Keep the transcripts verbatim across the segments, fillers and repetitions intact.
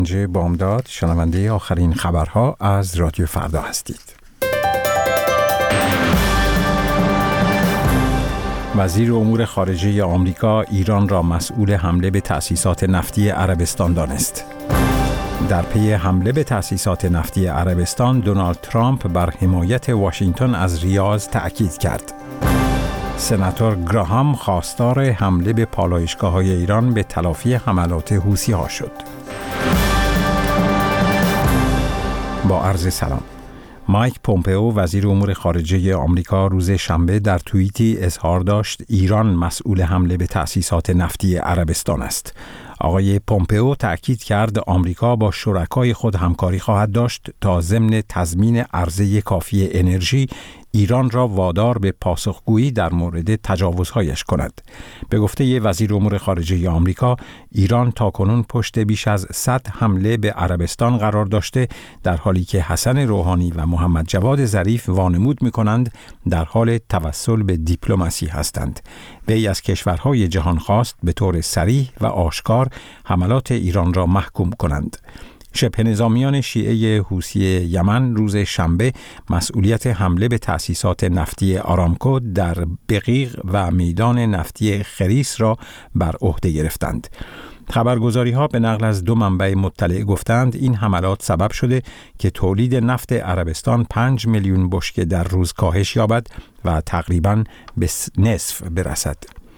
بامداد شنونده آخرین خبرها از رادیو فردا هستید. وزیر امور خارجه آمریکا ایران را مسئول حمله به تأسیسات نفتی عربستان دانست. در پی حمله به تأسیسات نفتی عربستان، دونالد ترامپ بر حمایت واشنگتن از ریاض تأکید کرد. سناتور گراهام خواستار حمله به پالایشگاه‌های ایران به تلافی حملات حوثی‌ها شد. با عرض سلام. مایک پومپئو وزیر امور خارجه آمریکا روز شنبه در توییتی اظهار داشت ایران مسئول حمله به تأسیسات نفتی عربستان است. آقای پومپئو تأکید کرد آمریکا با شرکای خود همکاری خواهد داشت تا ضمن تضمین عرضه کافی انرژی ایران را وادار به پاسخگویی در مورد تجاوزهایش کند. به گفته وزیر امور خارجه آمریکا، ایران تاکنون پشت بیش از صد حمله به عربستان قرار داشته، در حالی که حسن روحانی و محمد جواد ظریف وانمود می‌کنند در حال توسل به دیپلماسی هستند. وی از کشورهای جهان خواست به طور صریح و آشکار حملات ایران را محکوم کنند. شبه نظامیان شیعه حوثی یمن روز شنبه مسئولیت حمله به تأسیسات نفتی آرامکو در بقیق و میدان نفتی خریس را بر عهده گرفتند. خبرگزاری‌ها به نقل از دو منبع مطلع گفتند این حملات سبب شده که تولید نفت عربستان پنج میلیون بشکه در روز کاهش یابد و تقریباً به نصف برسد.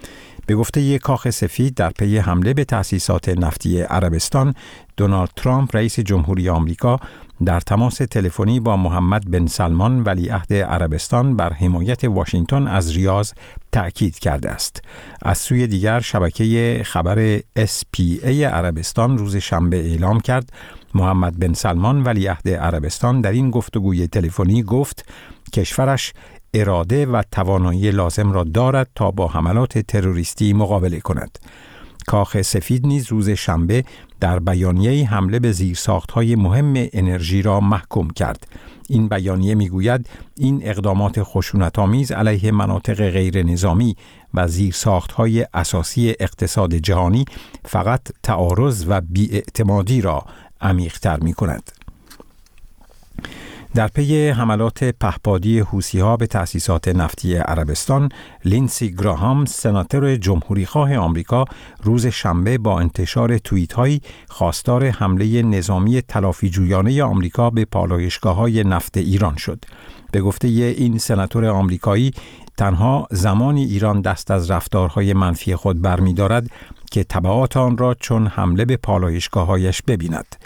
به گفته یک کاخ سفید، در پی حمله به تأسیسات نفتی عربستان، دونالد ترامپ رئیس جمهوری آمریکا در تماس تلفنی با محمد بن سلمان ولیعهد عربستان بر حمایت واشنگتن از ریاض تأکید کرده است. از سوی دیگر شبکه خبر اس پی ای عربستان روز شنبه اعلام کرد محمد بن سلمان ولیعهد عربستان در این گفتگوی تلفنی گفت کشورش اراده و توانایی لازم را دارد تا با حملات تروریستی مقابله کند. کاخ سفید نیز روز شنبه در بیانیه‌ای حمله به زیرساخت‌های مهم انرژی را محکوم کرد. این بیانیه می‌گوید این اقدامات خشونت‌آمیز علیه مناطق غیر نظامی و زیرساخت‌های اساسی اقتصاد جهانی فقط تعارض و بی‌اعتمادی را عمیق‌تر می‌کند. در پی حملات پهپادی حوثی‌ها به تأسیسات نفتی عربستان، لینسی گراهام سناتور جمهوریخواه آمریکا روز شنبه با انتشار توییت‌هایی خواستار حمله نظامی تلافی جویانه آمریکا به پالایشگاه‌های نفت ایران شد. به گفته این سناتور آمریکایی، تنها زمانی ایران دست از رفتارهای منفی خود برمی‌دارد که تبعات آن را چون حمله به پالایشگاه‌هایش ببیند.